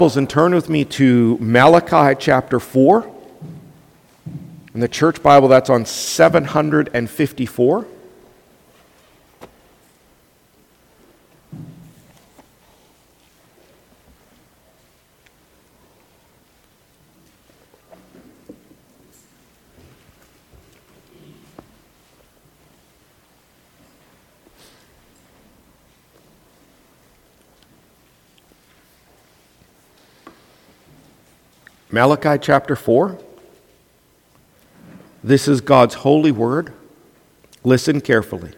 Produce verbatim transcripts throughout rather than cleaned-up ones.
And turn with me to Malachi chapter four. In the church Bible, that's on seven fifty-four. Malachi chapter four. This is God's holy word. Listen carefully.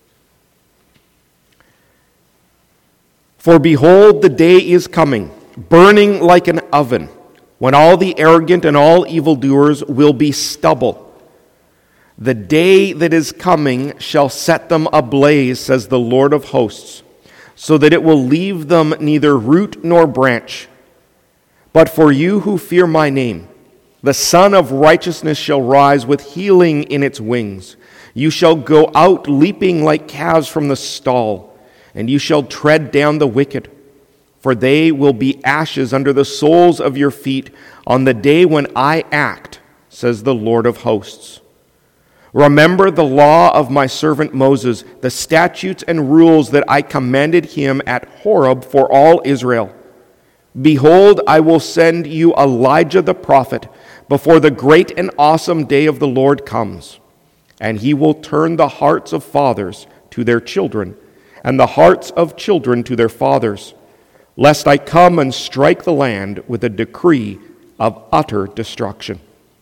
For behold, the day is coming, burning like an oven, when all the arrogant and all evildoers will be stubble. The day that is coming shall set them ablaze, says the Lord of hosts, so that it will leave them neither root nor branch. But for you who fear my name, the Son of Righteousness shall rise with healing in its wings. You shall go out leaping like calves from the stall, and you shall tread down the wicked, for they will be ashes under the soles of your feet on the day when I act, says the Lord of hosts. Remember the law of my servant Moses, the statutes and rules that I commanded him at Horeb for all Israel. Behold, I will send you Elijah the prophet before the great and awesome day of the Lord comes. And he will turn the hearts of fathers to their children, and the hearts of children to their fathers, lest I come and strike the land with a decree of utter destruction.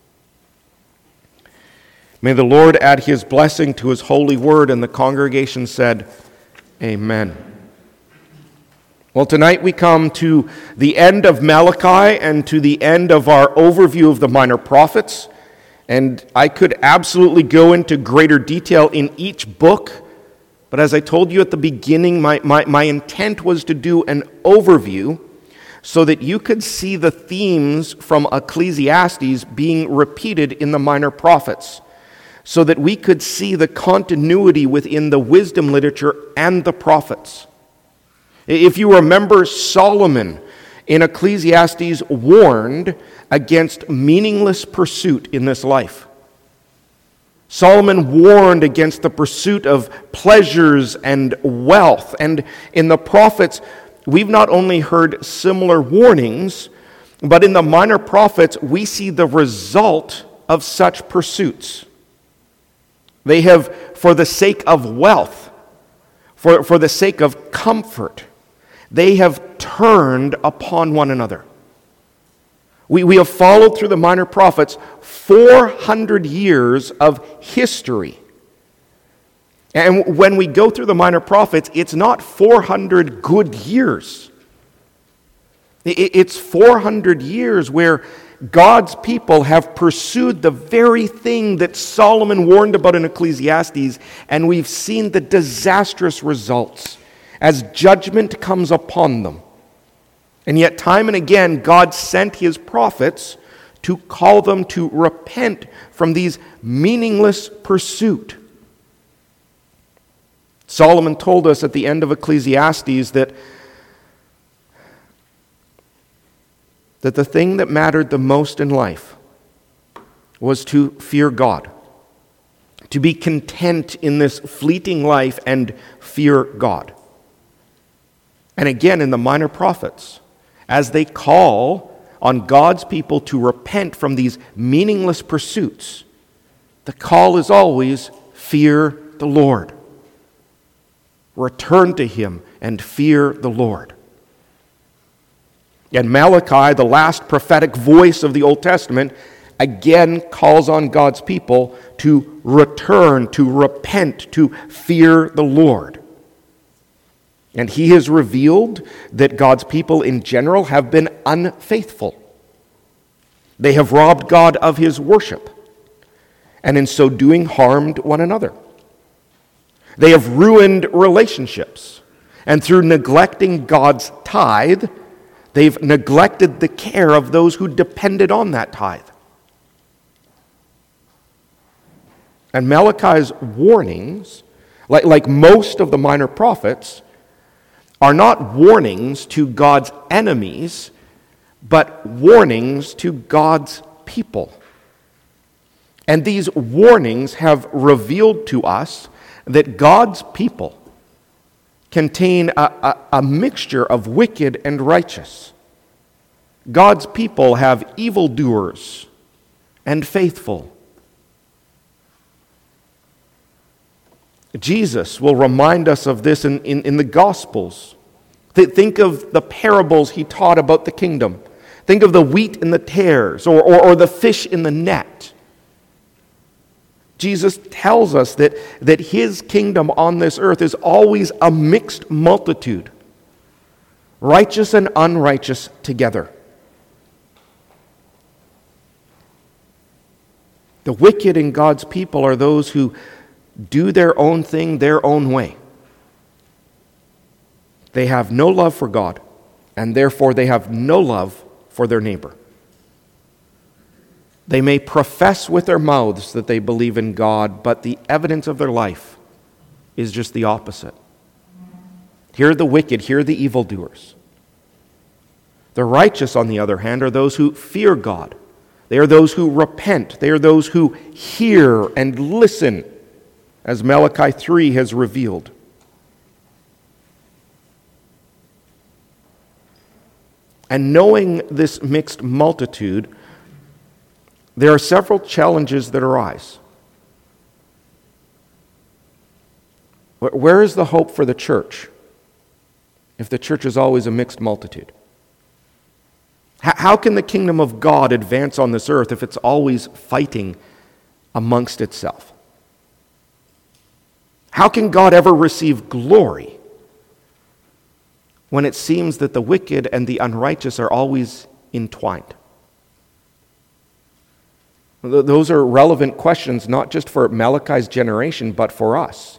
May the Lord add his blessing to his holy word. And the congregation said, Amen. Well, tonight we come to the end of Malachi and to the end of our overview of the minor prophets. And I could absolutely go into greater detail in each book. But as I told you at the beginning, my, my, my intent was to do an overview so that you could see the themes from Ecclesiastes being repeated in the minor prophets, so that we could see the continuity within the wisdom literature and the prophets. If you remember, Solomon in Ecclesiastes warned against meaningless pursuit in this life. Solomon warned against the pursuit of pleasures and wealth. And in the prophets, we've not only heard similar warnings, but in the minor prophets, we see the result of such pursuits. They have, for the sake of wealth, for, for the sake of comfort, they have turned upon one another. We, we have followed through the minor prophets four hundred years of history. And when we go through the minor prophets, it's not four hundred good years. It's four hundred years where God's people have pursued the very thing that Solomon warned about in Ecclesiastes, and we've seen the disastrous results as judgment comes upon them. And yet time and again, God sent his prophets to call them to repent from these meaningless pursuit. Solomon told us at the end of Ecclesiastes that, that the thing that mattered the most in life was to fear God, to be content in this fleeting life and fear God. And again, in the minor prophets, as they call on God's people to repent from these meaningless pursuits, the call is always, fear the Lord. Return to him and fear the Lord. And Malachi, the last prophetic voice of the Old Testament, again calls on God's people to return, to repent, to fear the Lord. And he has revealed that God's people in general have been unfaithful. They have robbed God of his worship, and in so doing harmed one another. They have ruined relationships, and through neglecting God's tithe, they've neglected the care of those who depended on that tithe. And Malachi's warnings, like, like most of the minor prophets, are not warnings to God's enemies, but warnings to God's people. And these warnings have revealed to us that God's people contain a, a, a mixture of wicked and righteous. God's people have evildoers and faithful. Jesus will remind us of this in, in, in the Gospels. Think of the parables he taught about the kingdom. Think of the wheat and the tares, or, or, or the fish in the net. Jesus tells us that, that his kingdom on this earth is always a mixed multitude, righteous and unrighteous together. The wicked in God's people are those who do their own thing their own way. They have no love for God, and therefore they have no love for their neighbor. They may profess with their mouths that they believe in God, but the evidence of their life is just the opposite. Here are the wicked, here are the evildoers. The righteous, on the other hand, are those who fear God. They are those who repent. They are those who hear and listen, as Malachi three has revealed. And knowing this mixed multitude, there are several challenges that arise. Where is the hope for the church if the church is always a mixed multitude? How can the kingdom of God advance on this earth if it's always fighting amongst itself? How can God ever receive glory when it seems that the wicked and the unrighteous are always entwined? Those are relevant questions, not just for Malachi's generation, but for us.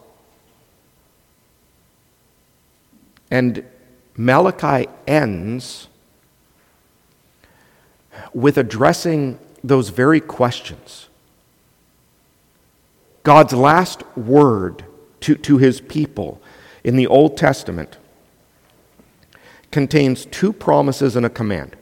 And Malachi ends with addressing those very questions. God's last word to, to his people in the Old Testament contains two promises and a command.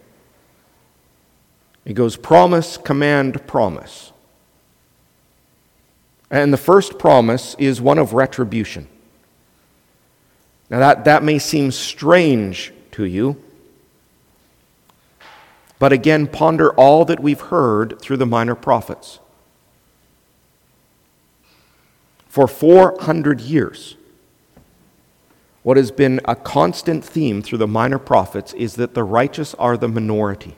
It goes promise, command, promise. And the first promise is one of retribution. Now that, that may seem strange to you, but again, ponder all that we've heard through the minor prophets. For four hundred years, what has been a constant theme through the minor prophets is that the righteous are the minority.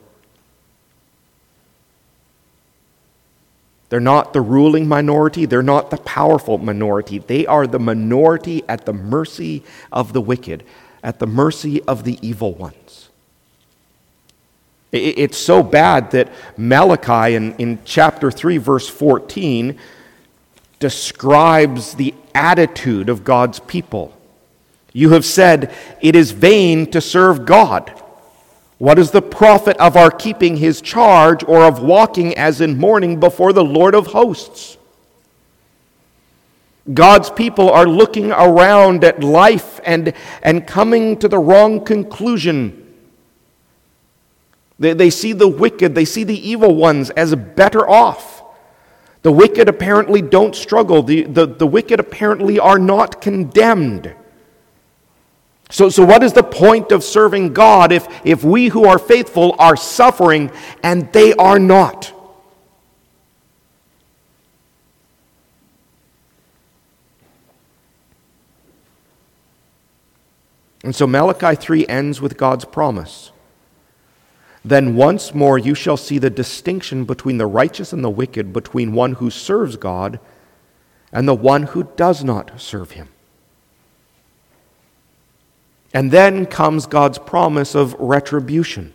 They're not the ruling minority. They're not the powerful minority. They are the minority at the mercy of the wicked, at the mercy of the evil ones. It's so bad that Malachi in, in chapter three, verse fourteen, describes the attitude of God's people. You have said, it is vain to serve God. What is the profit of our keeping his charge, or of walking as in mourning before the Lord of hosts? God's people are looking around at life and, and coming to the wrong conclusion. They, they see the wicked, they see the evil ones as better off. The wicked apparently don't struggle. The, the, the wicked apparently are not condemned. So, so what is the point of serving God if, if we who are faithful are suffering and they are not? And so Malachi three ends with God's promise. Then once more you shall see the distinction between the righteous and the wicked, between one who serves God and the one who does not serve him. And then comes God's promise of retribution.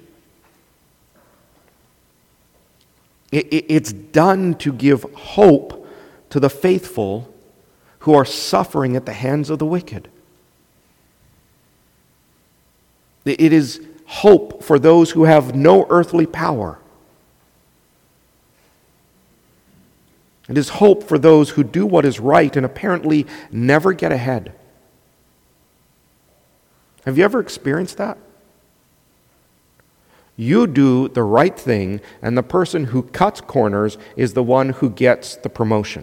It's done to give hope to the faithful who are suffering at the hands of the wicked. It is hope for those who have no earthly power. It is hope for those who do what is right and apparently never get ahead. Have you ever experienced that? You do the right thing, and the person who cuts corners is the one who gets the promotion.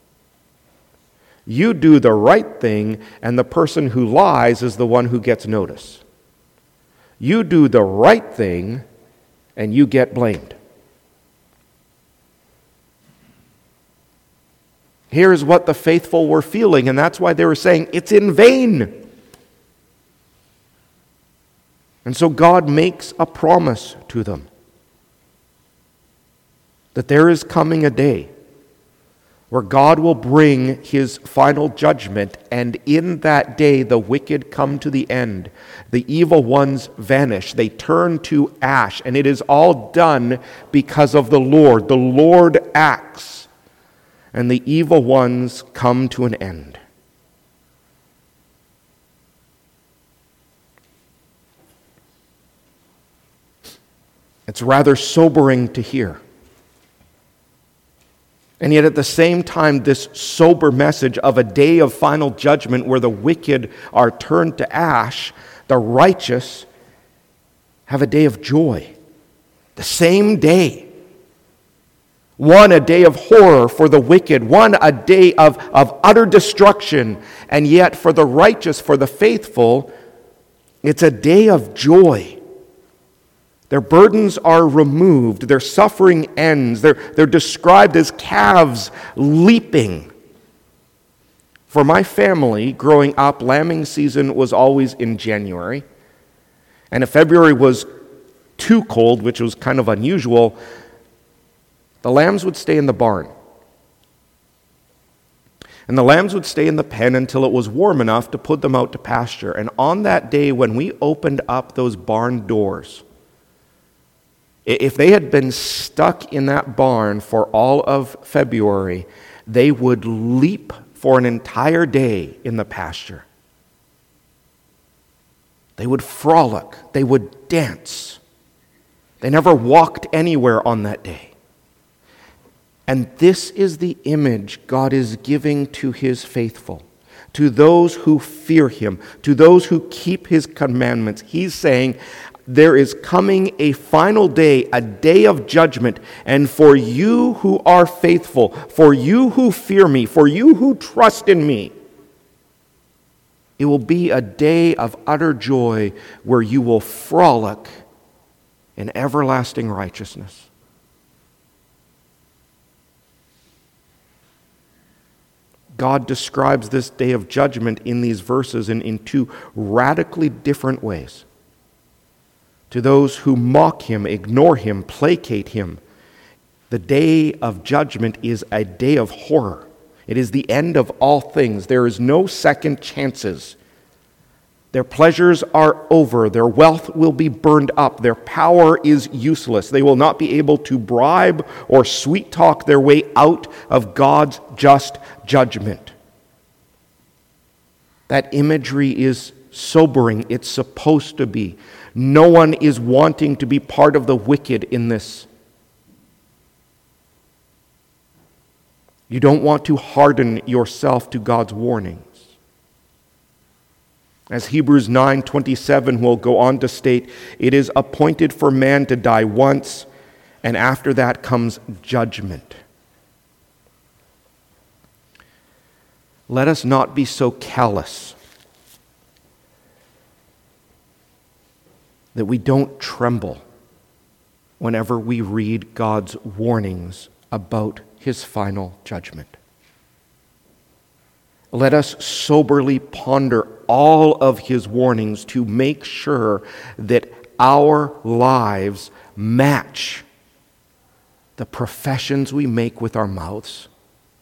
You do the right thing, and the person who lies is the one who gets notice. You do the right thing, and you get blamed. Here's what the faithful were feeling, and that's why they were saying, it's in vain. And so God makes a promise to them that there is coming a day where God will bring his final judgment, and in that day the wicked come to the end. The evil ones vanish. They turn to ash, and it is all done because of the Lord. The Lord acts, and the evil ones come to an end. It's rather sobering to hear. And yet at the same time, this sober message of a day of final judgment where the wicked are turned to ash, the righteous have a day of joy. The same day. One a day of horror for the wicked, one a day of, of utter destruction, and yet for the righteous, for the faithful, it's a day of joy. Their burdens are removed. Their suffering ends. They're, they're described as calves leaping. For my family, growing up, lambing season was always in January. And if February was too cold, which was kind of unusual, the lambs would stay in the barn. And the lambs would stay in the pen until it was warm enough to put them out to pasture. And on that day, when we opened up those barn doors, if they had been stuck in that barn for all of February, they would leap for an entire day in the pasture. They would frolic. They would dance. They never walked anywhere on that day. And this is the image God is giving to his faithful, to those who fear him, to those who keep his commandments. He's saying, there is coming a final day, a day of judgment, and for you who are faithful, for you who fear me, for you who trust in me, it will be a day of utter joy where you will frolic in everlasting righteousness. God describes this day of judgment in these verses in, in two radically different ways. To those who mock him, ignore him, placate him, the day of judgment is a day of horror. It is the end of all things. There is no second chances. Their pleasures are over. Their wealth will be burned up. Their power is useless. They will not be able to bribe or sweet talk their way out of God's just judgment. That imagery is sobering. It's supposed to be. No one is wanting to be part of the wicked in this. You don't want to harden yourself to God's warnings. As Hebrews nine twenty-seven will go on to state, it is appointed for man to die once, and after that comes judgment. Let us not be so callous that we don't tremble whenever we read God's warnings about his final judgment. Let us soberly ponder all of his warnings to make sure that our lives match the professions we make with our mouths.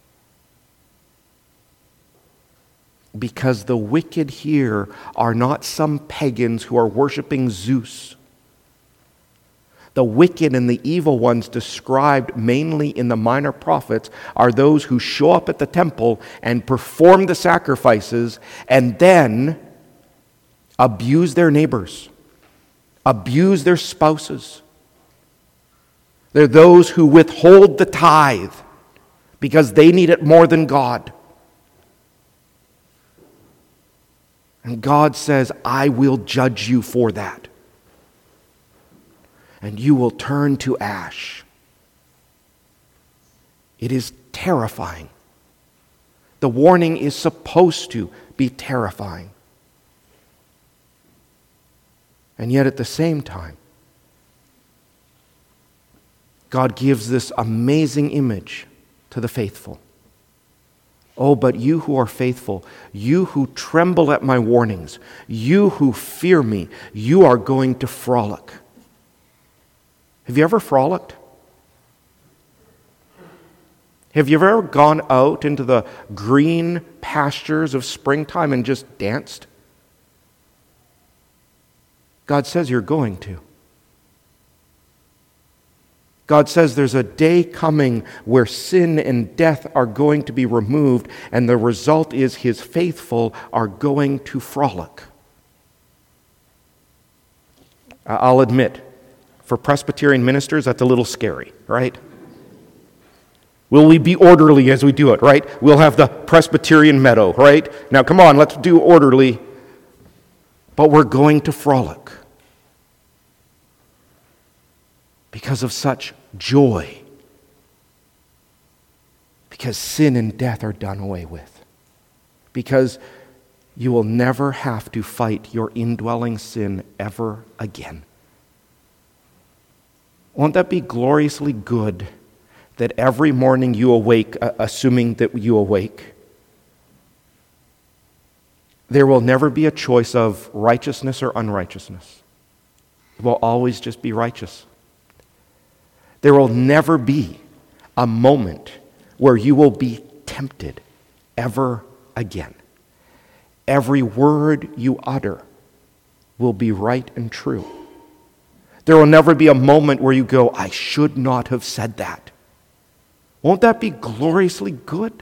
Because the wicked here are not some pagans who are worshiping Zeus. The wicked and the evil ones described mainly in the minor prophets are those who show up at the temple and perform the sacrifices and then abuse their neighbors, abuse their spouses. They're those who withhold the tithe because they need it more than God. And God says, I will judge you for that. and you will turn to ash. It is terrifying. The warning is supposed to be terrifying. And yet at the same time, God gives this amazing image to the faithful. Oh, but you who are faithful, you who tremble at my warnings, you who fear me, you are going to frolic. Have you ever frolicked? Have you ever gone out into the green pastures of springtime and just danced? God says you're going to. God says there's a day coming where sin and death are going to be removed, and the result is His faithful are going to frolic. I'll admit, for Presbyterian ministers, that's a little scary, right? Will we be orderly as we do it, right? We'll have the Presbyterian meadow, right? Now come on, let's do orderly. But we're going to frolic because of such joy. Because sin and death are done away with. Because you will never have to fight your indwelling sin ever again. Won't that be gloriously good that every morning you awake, uh, assuming that you awake, there will never be a choice of righteousness or unrighteousness. It will always just be righteous. There will never be a moment where you will be tempted ever again. Every word you utter will be right and true. There will never be a moment where you go, I should not have said that. Won't that be gloriously good?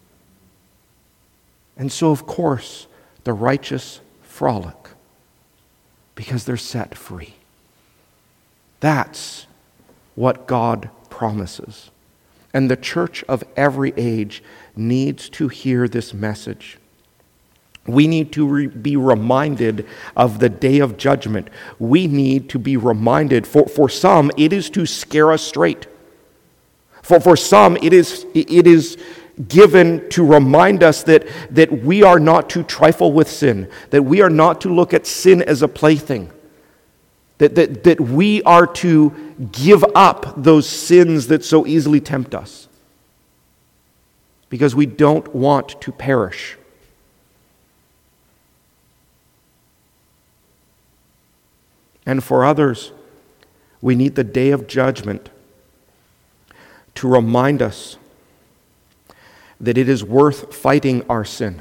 And so, of course, the righteous frolic because they're set free. That's what God promises. And the church of every age needs to hear this message. We need to re- be reminded of the day of judgment. We need to be reminded, for, for some, it is to scare us straight. For, for some, it is, it is given to remind us that, that we are not to trifle with sin, that we are not to look at sin as a plaything, that, that, that we are to give up those sins that so easily tempt us, because we don't want to perish. And for others, we need the day of judgment to remind us that it is worth fighting our sin.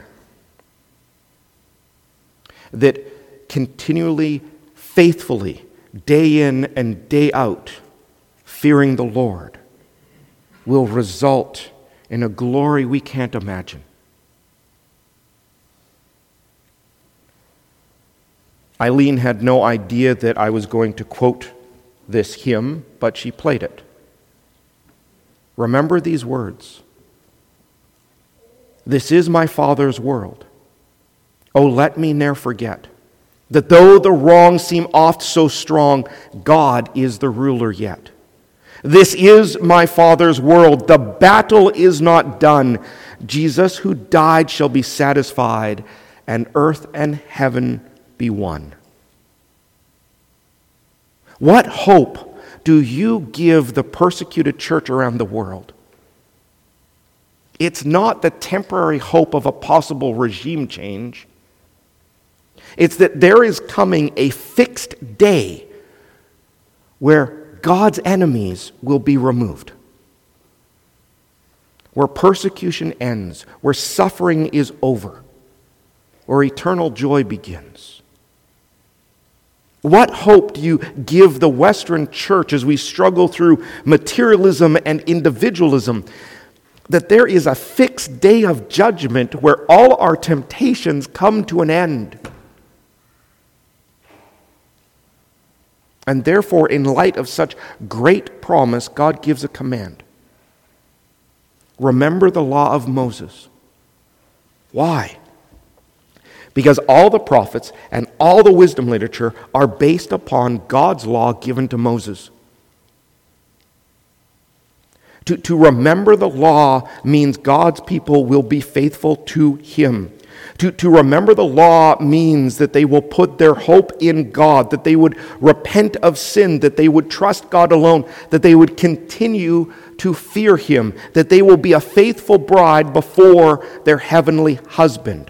That continually, faithfully, day in and day out, fearing the Lord will result in a glory we can't imagine. Eileen had no idea that I was going to quote this hymn, but she played it. Remember these words. This is my Father's world. Oh, let me ne'er forget that though the wrong seem oft so strong, God is the ruler yet. This is my Father's world. The battle is not done. Jesus who died shall be satisfied, and earth and heaven be won. What hope do you give the persecuted church around the world? It's not the temporary hope of a possible regime change. It's that there is coming a fixed day where God's enemies will be removed, where persecution ends, where suffering is over, where eternal joy begins. What hope do you give the Western church as we struggle through materialism and individualism? That there is a fixed day of judgment where all our temptations come to an end. And therefore, in light of such great promise, God gives a command. Remember the law of Moses. Why? Because all the prophets and all the wisdom literature are based upon God's law given to Moses. To, to remember the law means God's people will be faithful to Him. To, to remember the law means that they will put their hope in God, that they would repent of sin, that they would trust God alone, that they would continue to fear Him, that they will be a faithful bride before their heavenly husband.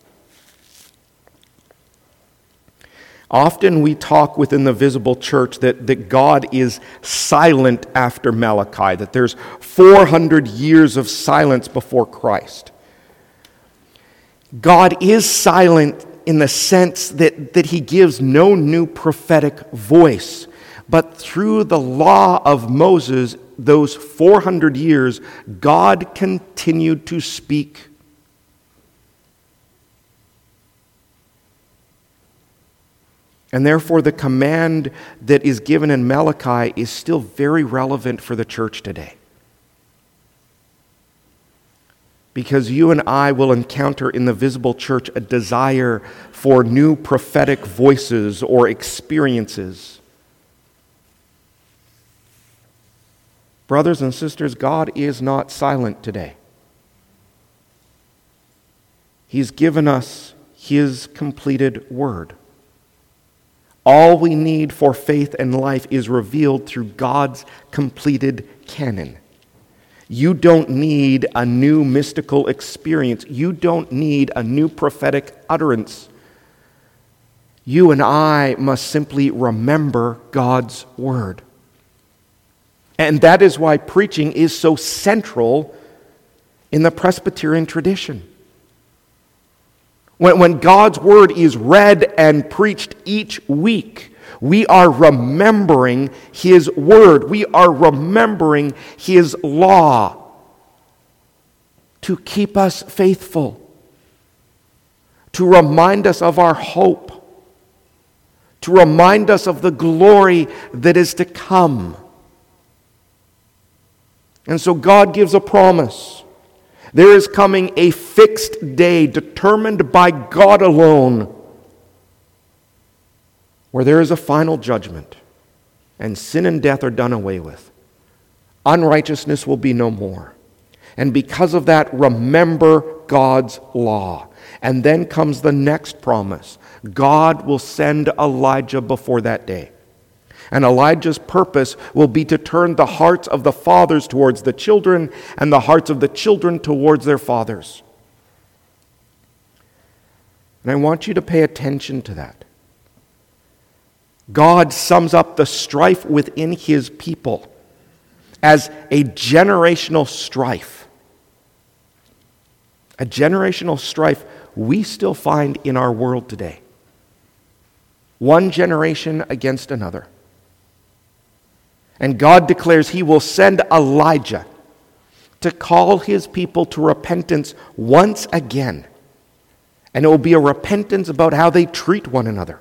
Often we talk within the visible church that, that God is silent after Malachi, that there's four hundred years of silence before Christ. God is silent in the sense that, that He gives no new prophetic voice. But through the law of Moses, those four hundred years, God continued to speak. And therefore, the command that is given in Malachi is still very relevant for the church today. Because you and I will encounter in the visible church a desire for new prophetic voices or experiences. Brothers and sisters, God is not silent today. He's given us His completed word. All we need for faith and life is revealed through God's completed canon. You don't need a new mystical experience. You don't need a new prophetic utterance. You and I must simply remember God's word. And that is why preaching is so central in the Presbyterian tradition. When, when God's word is read and preached each week, we are remembering His word. We are remembering His law to keep us faithful, to remind us of our hope, to remind us of the glory that is to come. And so God gives a promise. There is coming a fixed day determined by God alone, where there is a final judgment, and sin and death are done away with. Unrighteousness will be no more. And because of that, remember God's law. And then comes the next promise. God will send Elijah before that day. And Elijah's purpose will be to turn the hearts of the fathers towards the children and the hearts of the children towards their fathers. And I want you to pay attention to that. God sums up the strife within His people as a generational strife. A generational strife we still find in our world today. One generation against another. And God declares He will send Elijah to call His people to repentance once again. And it will be a repentance about how they treat one another.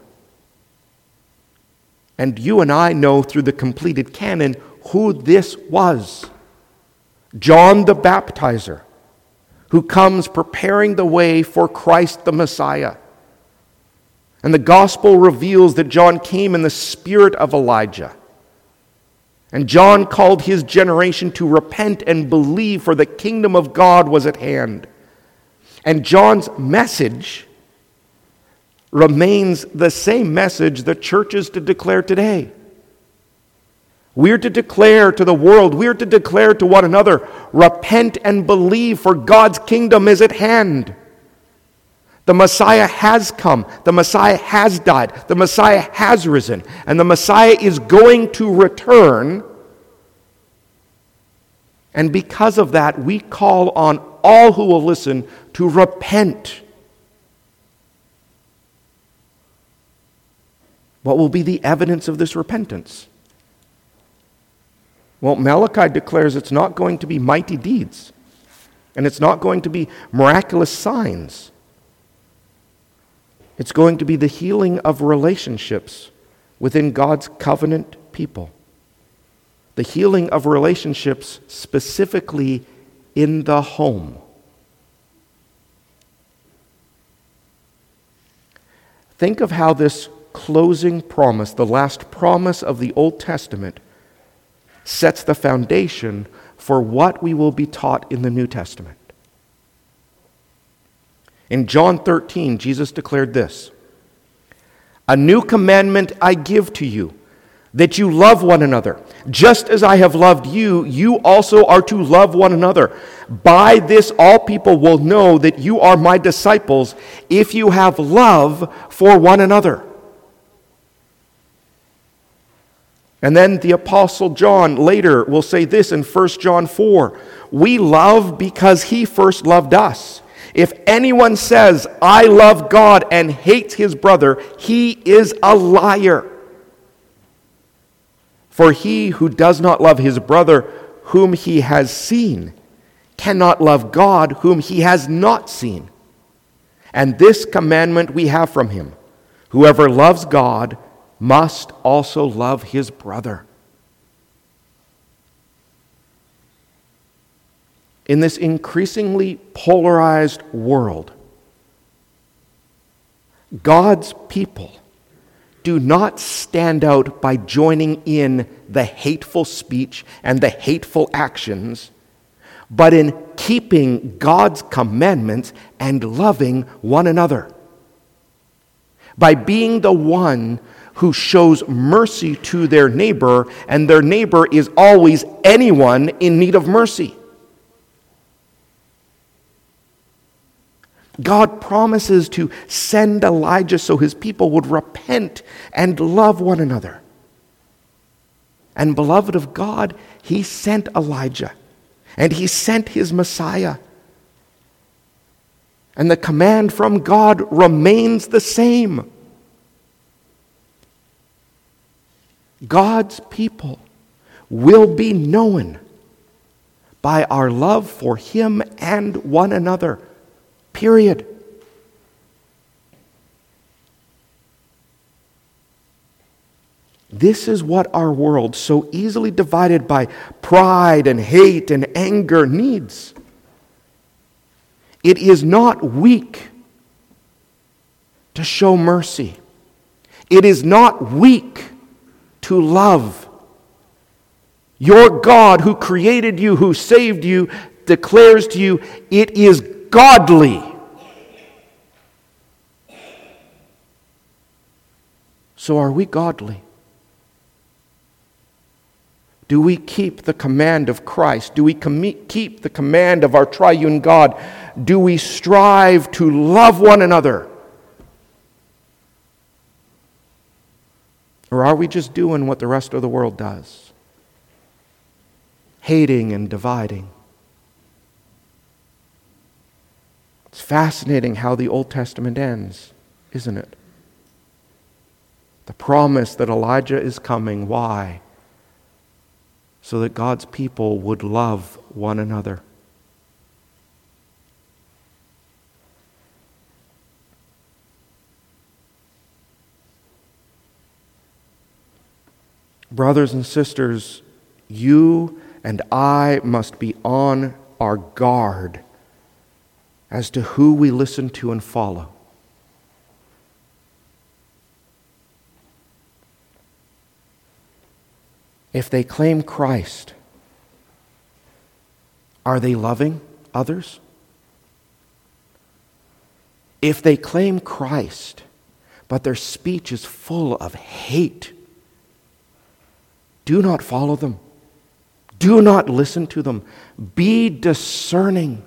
And you and I know through the completed canon who this was. John the Baptizer, who comes preparing the way for Christ the Messiah. And the gospel reveals that John came in the spirit of Elijah. And John called his generation to repent and believe, for the kingdom of God was at hand. And John's message remains the same message the church is to declare today. We're to declare to the world, we're to declare to one another, repent and believe, for God's kingdom is at hand. The Messiah has come. The Messiah has died. The Messiah has risen. And the Messiah is going to return. And because of that, we call on all who will listen to repent. What will be the evidence of this repentance? Well, Malachi declares it's not going to be mighty deeds. And it's not going to be miraculous signs. It's going to be the healing of relationships within God's covenant people. The healing of relationships specifically in the home. Think of how this closing promise, the last promise of the Old Testament, sets the foundation for what we will be taught in the New Testament. In John thirteen, Jesus declared this, "A new commandment I give to you, that you love one another. Just as I have loved you, you also are to love one another. By this all people will know that you are my disciples, if you have love for one another." And then the Apostle John later will say this in First John four, "We love because he first loved us. If anyone says, 'I love God,' and hates his brother, he is a liar. For he who does not love his brother whom he has seen cannot love God whom he has not seen. And this commandment we have from him: whoever loves God must also love his brother." In this increasingly polarized world, God's people do not stand out by joining in the hateful speech and the hateful actions, but in keeping God's commandments and loving one another. By being the one who shows mercy to their neighbor, and their neighbor is always anyone in need of mercy. God promises to send Elijah so his people would repent and love one another. And beloved of God, he sent Elijah, and he sent his Messiah. And the command from God remains the same. God's people will be known by our love for him and one another. Period. This is what our world, so easily divided by pride and hate and anger, needs. It is not weak to show mercy. It is not weak to love. Your God, who created you, who saved you, declares to you, it is godly. So are we godly? Do we keep the command of Christ? Do we com- keep the command of our triune God? Do we strive to love one another? Or are we just doing what the rest of the world does? Hating and dividing. It's fascinating how the Old Testament ends, isn't it? The promise that Elijah is coming. Why? So that God's people would love one another. Brothers and sisters, you and I must be on our guard as to who we listen to and follow. If they claim Christ, are they loving others? If they claim Christ, but their speech is full of hate, do not follow them. Do not listen to them. Be discerning.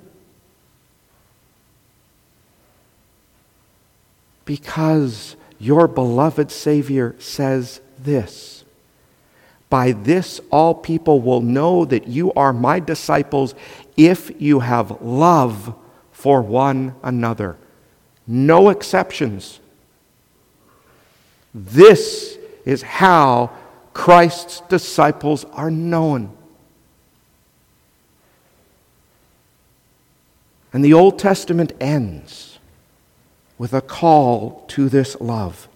Because your beloved Savior says this: "By this all people will know that you are my disciples, if you have love for one another." No exceptions. This is how Christ's disciples are known. And the Old Testament ends with a call to this love.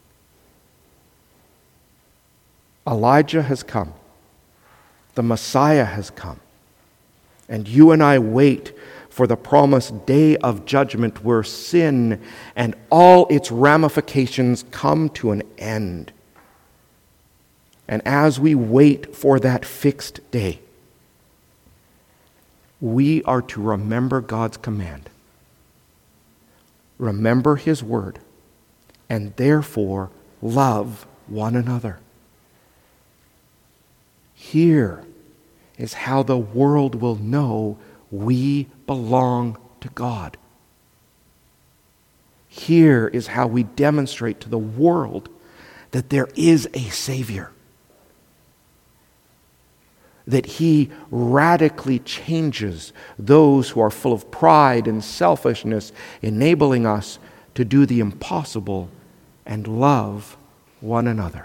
Elijah has come. The Messiah has come. And you and I wait for the promised day of judgment where sin and all its ramifications come to an end. And as we wait for that fixed day, we are to remember God's command, remember His word, and therefore love one another. Here is how the world will know we belong to God. Here is how we demonstrate to the world that there is a Savior, that He radically changes those who are full of pride and selfishness, enabling us to do the impossible and love one another.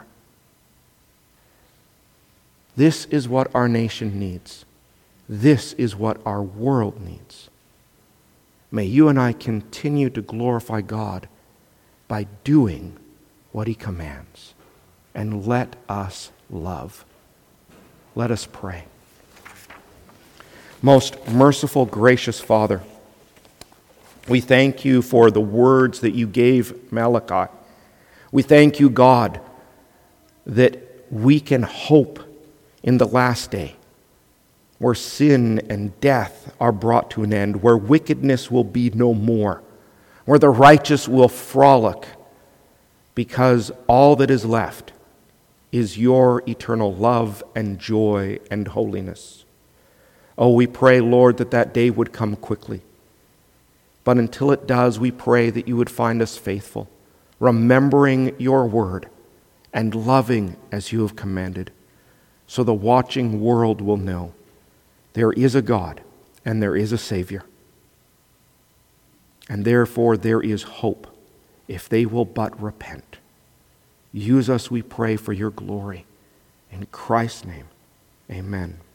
This is what our nation needs. This is what our world needs. May you and I continue to glorify God by doing what He commands. And let us love. Let us pray. Most merciful, gracious Father, we thank You for the words that You gave Malachi. We thank You, God, that we can hope in the last day, where sin and death are brought to an end, where wickedness will be no more, where the righteous will frolic, because all that is left is Your eternal love and joy and holiness. Oh, we pray, Lord, that that day would come quickly. But until it does, we pray that You would find us faithful, remembering Your word and loving as You have commanded, so the watching world will know there is a God and there is a Savior. And therefore there is hope if they will but repent. Use us, we pray, for Your glory. In Christ's name, amen.